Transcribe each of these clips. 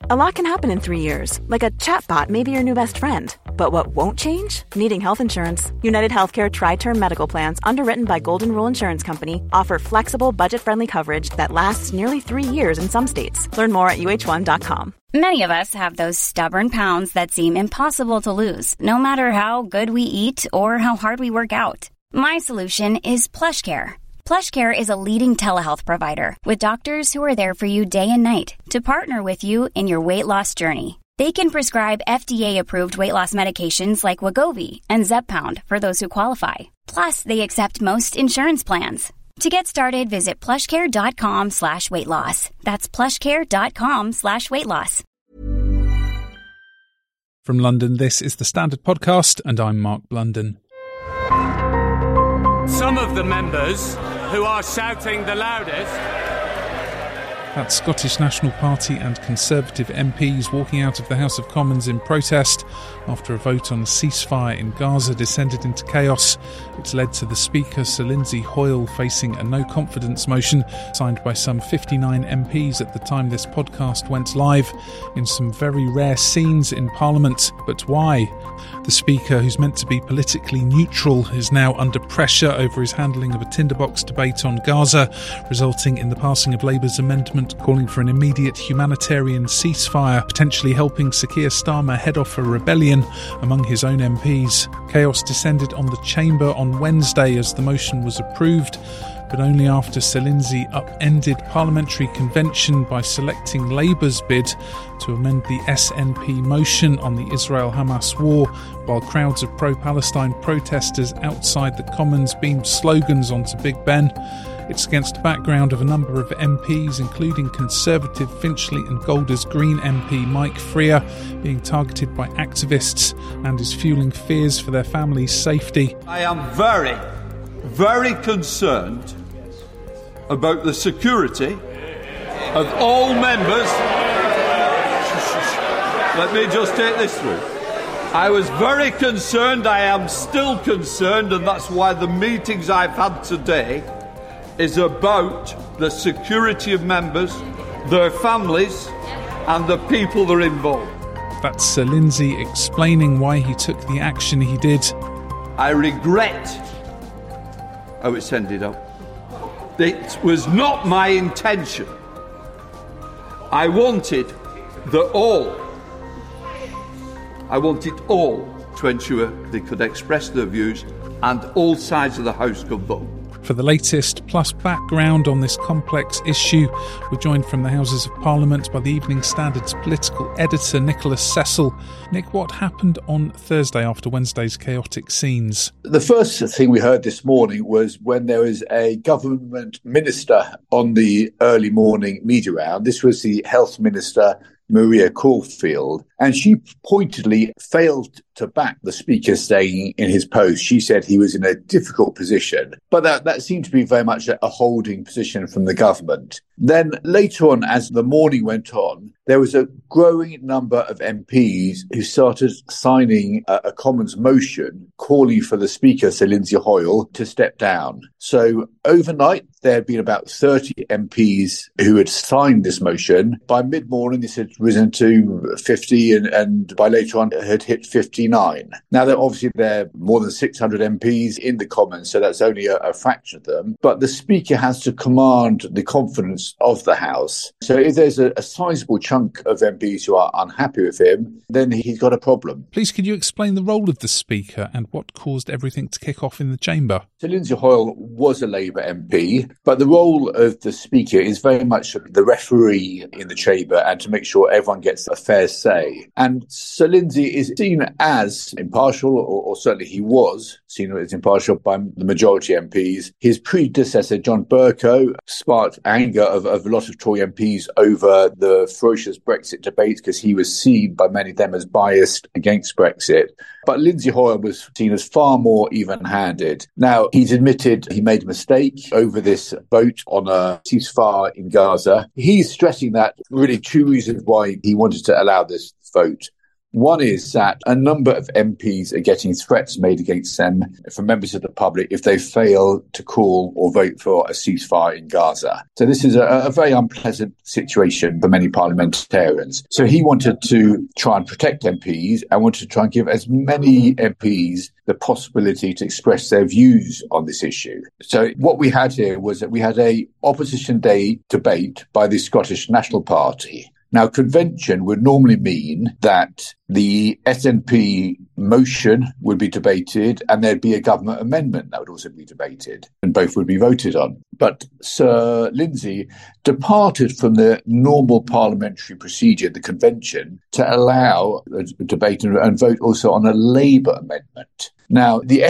A lot can happen in 3 years, like a chatbot may be your new best friend. But what won't change? Needing health insurance. United Healthcare Tri-Term Medical Plans, underwritten by Golden Rule Insurance Company, offer flexible, budget-friendly coverage that lasts nearly 3 years in some states. Learn more at uh1.com. Many of us have those stubborn pounds that seem impossible to lose, no matter how good we eat or how hard we work out. My solution is PlushCare. PlushCare is a leading telehealth provider with doctors who are there for you day and night to partner with you in your weight loss journey. They can prescribe FDA-approved weight loss medications like Wegovy and Zepbound for those who qualify. Plus, they accept most insurance plans. To get started, visit plushcare.com/weightloss. That's plushcare.com/weightloss. From London, this is the Standard Podcast, and I'm Mark Blunden. Some of the members who are shouting the loudest. That's Scottish National Party and Conservative MPs walking out of the House of Commons in protest after a vote on a ceasefire in Gaza descended into chaos. It's led to the Speaker, Sir Lindsay Hoyle, facing a no-confidence motion signed by some 59 MPs at the time this podcast went live, in some very rare scenes in Parliament. But why? The Speaker, who's meant to be politically neutral, is now under pressure over his handling of a tinderbox debate on Gaza, resulting in the passing of Labour's amendment calling for an immediate humanitarian ceasefire, potentially helping Sir Keir Starmer head off a rebellion among his own MPs. Chaos descended on the Chamber on Wednesday as the motion was approved, but only after Sir Lindsay upended parliamentary convention by selecting Labour's bid to amend the SNP motion on the Israel-Hamas war, while crowds of pro-Palestine protesters outside the Commons beamed slogans onto Big Ben. It's against the background of a number of MPs, including Conservative Finchley and Golders Green MP Mike Freer, being targeted by activists, and is fuelling fears for their families' safety. I am very, very concerned about the security of all members. Let me just take this through. I was very concerned, I am still concerned, and that's why the meetings I've had today is about the security of members, their families, and the people that are involved. That's Sir Lindsay explaining why he took the action he did. I regret how it's ended up. It was not my intention. I wanted all to ensure they could express their views and all sides of the House could vote. For the latest, plus background on this complex issue, we're joined from the Houses of Parliament by the Evening Standard's political editor, Nicholas Cecil. Nick, what happened on Thursday after Wednesday's chaotic scenes? The first thing we heard this morning was when there was a government minister on the early morning media round. This was the Health Minister, Maria Caulfield, and she pointedly failed to back the Speaker saying in his post. She said he was in a difficult position, but that seemed to be very much a holding position from the government. Then later on, as the morning went on, there was a growing number of MPs who started signing a Commons motion calling for the Speaker, Sir Lindsay Hoyle, to step down. So overnight, there had been about 30 MPs who had signed this motion. By mid-morning, this had risen to 50, and by later on, it had hit 59. Now, obviously, there are more than 600 MPs in the Commons, so that's only a fraction of them. But the Speaker has to command the confidence of the House. So if there's a sizable chunk of MPs who are unhappy with him, then he's got a problem. Please, could you explain the role of the Speaker and what caused everything to kick off in the Chamber? So Lindsay Hoyle was a Labour MP, but the role of the Speaker is very much the referee in the Chamber and to make sure everyone gets a fair say. And Sir Lindsay is seen as impartial, or certainly he was seen as impartial by the majority MPs. His predecessor, John Bercow, sparked anger of a lot of Tory MPs over the ferocious Brexit debate because he was seen by many of them as biased against Brexit. But Lindsay Hoyle was seen as far more even-handed. Now, he's admitted he made a mistake over this vote on a ceasefire in Gaza. He's stressing that really two reasons why he wanted to allow this vote. One is that a number of MPs are getting threats made against them from members of the public if they fail to call or vote for a ceasefire in Gaza. So this is a very unpleasant situation for many parliamentarians. So he wanted to try and protect MPs and wanted to try and give as many MPs the possibility to express their views on this issue. So what we had here was that we had a opposition day debate by the Scottish National Party. Now, convention would normally mean that the SNP motion would be debated and there'd be a government amendment that would also be debated and both would be voted on. But Sir Lindsay departed from the normal parliamentary procedure, the convention, to allow a debate and vote also on a Labour amendment. Now, the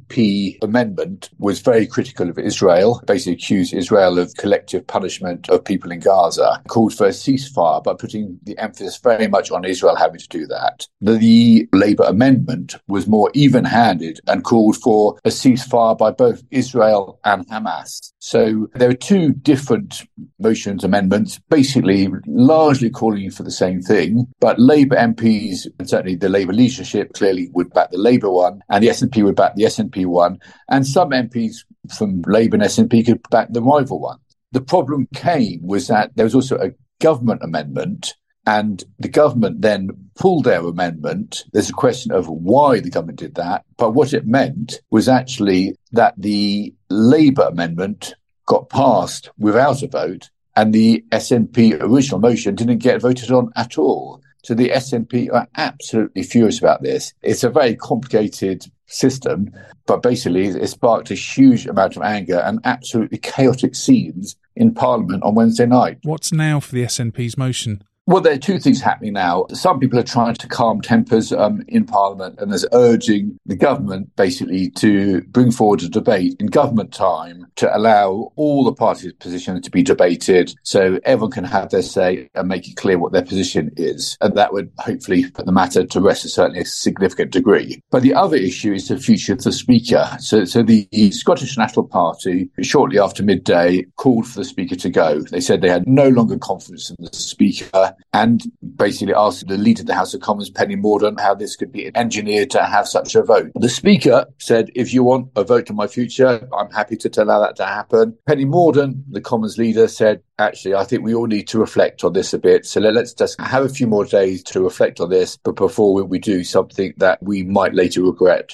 SNP amendment was very critical of Israel, basically accused Israel of collective punishment of people in Gaza, called for a ceasefire by putting the emphasis very much on Israel having to do that. The Labour amendment was more even-handed and called for a ceasefire by both Israel and Hamas. So there are two different motions, amendments, basically largely calling for the same thing, but Labour MPs, and certainly the Labour leadership, clearly would back the Labour one, and the SNP would back the SNP one, and some MPs from Labour and SNP could back the rival one. The problem was that there was also a government amendment, and the government then pulled their amendment. There's a question of why the government did that, but what it meant was actually that the Labour amendment got passed without a vote, and the SNP original motion didn't get voted on at all. So the SNP are absolutely furious about this. It's a very complicated system, but basically it sparked a huge amount of anger and absolutely chaotic scenes in Parliament on Wednesday night. What's now for the SNP's motion? Well, there are two things happening now. Some people are trying to calm tempers in Parliament, and there's urging the government basically to bring forward a debate in government time to allow all the parties' positions to be debated so everyone can have their say and make it clear what their position is. And that would hopefully put the matter to rest to certainly a significant degree. But the other issue is the future of the Speaker. So the Scottish National Party, shortly after midday, called for the Speaker to go. They said they had no longer confidence in the Speaker, and basically asked the Leader of the House of Commons, Penny Mordaunt, how this could be engineered to have such a vote. The Speaker said, if you want a vote on my future, I'm happy to allow that to happen. Penny Mordaunt, the Commons leader, said, actually, I think we all need to reflect on this a bit. So let's just have a few more days to reflect on this, but before we do something that we might later regret.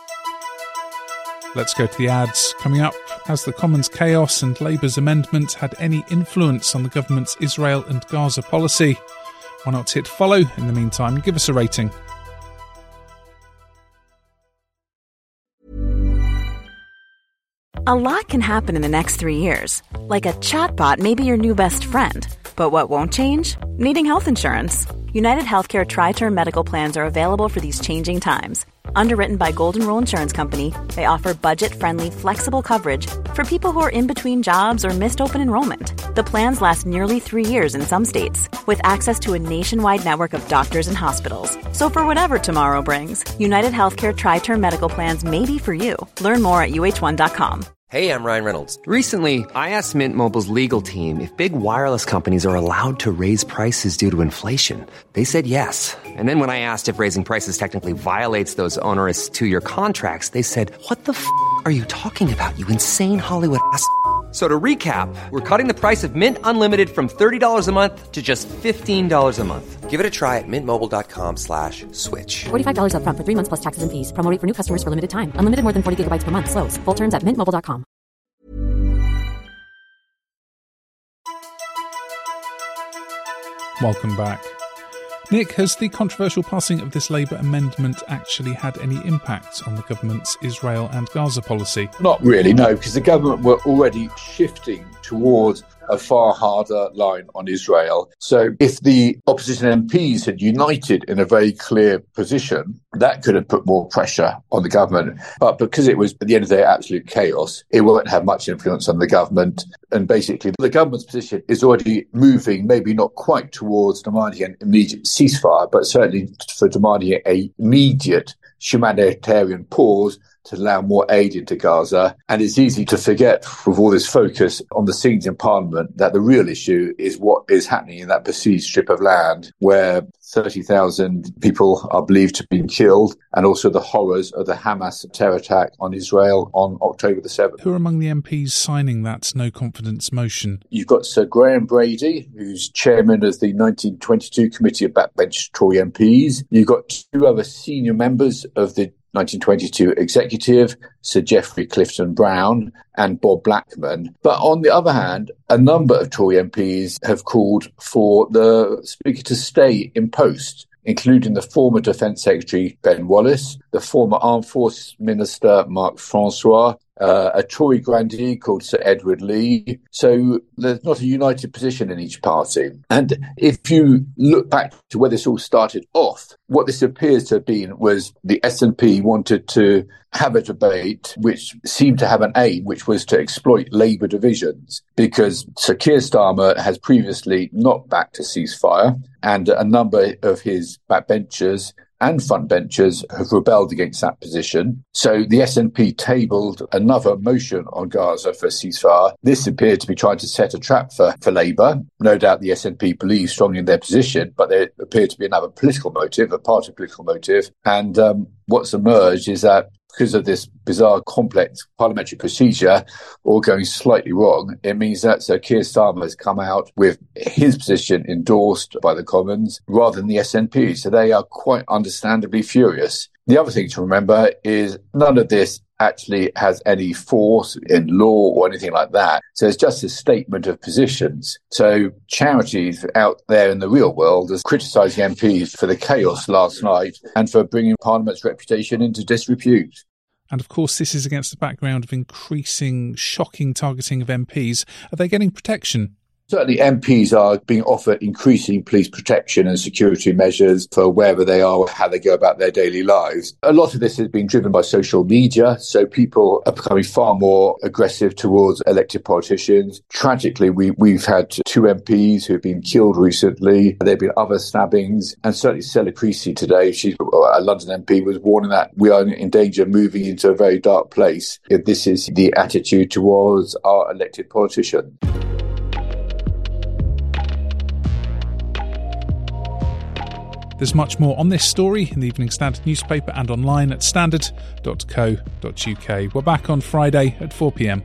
Let's go to the ads. Coming up, has the Commons' chaos and Labour's amendment had any influence on the government's Israel and Gaza policy? Why not hit follow in the meantime and give us a rating? A lot can happen in the next 3 years. Like a chatbot may be your new best friend. But what won't change? Needing health insurance. United Healthcare Tri-Term Medical Plans are available for these changing times. Underwritten by Golden Rule Insurance Company, they offer budget-friendly, flexible coverage for people who are in between jobs or missed open enrollment. The plans last nearly 3 years in some states, with access to a nationwide network of doctors and hospitals. So for whatever tomorrow brings, United Healthcare Tri-Term Medical Plans may be for you. Learn more at uh1.com. Hey, I'm Ryan Reynolds. Recently, I asked Mint Mobile's legal team if big wireless companies are allowed to raise prices due to inflation. They said yes. And then when I asked if raising prices technically violates those onerous 2-year contracts, they said, what the f*** are you talking about, you insane Hollywood ass f- So to recap, we're cutting the price of Mint Unlimited from $30 a month to just $15 a month. Give it a try at mintmobile.com/switch. $45 up front for 3 months plus taxes and fees. Promo rate for new customers for limited time. Unlimited more than 40 gigabytes per month. Slows full terms at mintmobile.com. Welcome back. Nick, has the controversial passing of this Labour amendment actually had any impact on the government's Israel and Gaza policy? Not really, no, because the government were already shifting towards a far harder line on Israel. So if the opposition MPs had united in a very clear position, that could have put more pressure on the government. But because it was, at the end of the day, absolute chaos, it won't have much influence on the government. And basically, the government's position is already moving, maybe not quite towards demanding an immediate ceasefire, but certainly for demanding an immediate humanitarian pause to allow more aid into Gaza. And it's easy to forget, with all this focus on the scenes in Parliament, that the real issue is what is happening in that besieged strip of land where 30,000 people are believed to have been killed, and also the horrors of the Hamas terror attack on Israel on October the 7th. Who are among the MPs signing that no-confidence motion? You've got Sir Graham Brady, who's chairman of the 1922 Committee of Backbench Tory MPs. You've got two other senior members of the 1922 executive, Sir Geoffrey Clifton Brown and Bob Blackman. But on the other hand, a number of Tory MPs have called for the Speaker to stay in post, including the former Defence Secretary Ben Wallace, the former Armed Forces Minister Mark Francois, a Tory grandee called Sir Edward Lee. So there's not a united position in each party. And if you look back to where this all started off, what this appears to have been was the SNP wanted to have a debate which seemed to have an aim, which was to exploit Labour divisions, because Sir Keir Starmer has previously not backed a ceasefire, and a number of his backbenchers and frontbenchers have rebelled against that position. So the SNP tabled another motion on Gaza for a ceasefire. This appeared to be trying to set a trap for Labour. No doubt the SNP believes strongly in their position, but there appeared to be another political motive, a party political motive. And what's emerged is that because of this bizarre, complex parliamentary procedure all going slightly wrong, it means that Sir Keir Starmer has come out with his position endorsed by the Commons rather than the SNP. So they are quite understandably furious. The other thing to remember is none of this actually has any force in law or anything like that. So it's just a statement of positions. So charities out there in the real world are criticising MPs for the chaos last night and for bringing Parliament's reputation into disrepute. And of course, this is against the background of increasing, shocking targeting of MPs. Are they getting protection? Certainly MPs are being offered increasing police protection and security measures for wherever they are or how they go about their daily lives. A lot of this has been driven by social media, so people are becoming far more aggressive towards elected politicians. Tragically, we've had two MPs who have been killed recently. There have been other stabbings, and certainly Stella Creasy today, she's a London MP, was warning that we are in danger of moving into a very dark place if this is the attitude towards our elected politicians. There's much more on this story in the Evening Standard newspaper and online at standard.co.uk. We're back on Friday at 4 p.m.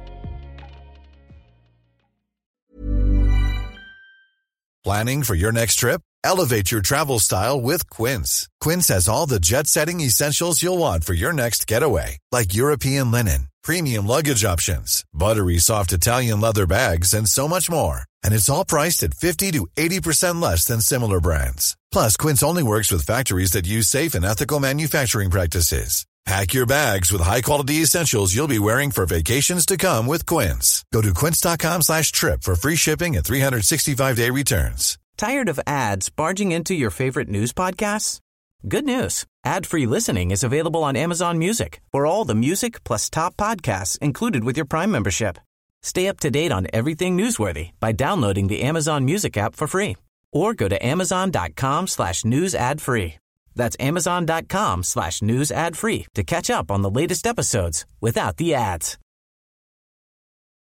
Planning for your next trip? Elevate your travel style with Quince. Quince has all the jet-setting essentials you'll want for your next getaway, like European linen, premium luggage options, buttery soft Italian leather bags, and so much more. And it's all priced at 50 to 80% less than similar brands. Plus, Quince only works with factories that use safe and ethical manufacturing practices. Pack your bags with high-quality essentials you'll be wearing for vacations to come with Quince. Go to quince.com/trip for free shipping and 365-day returns. Tired of ads barging into your favorite news podcasts? Good news. Ad-free listening is available on Amazon Music for all the music plus top podcasts included with your Prime membership. Stay up to date on everything newsworthy by downloading the Amazon Music app for free. Or go to amazon.com/news ad free. That's amazon.com/news ad free to catch up on the latest episodes without the ads.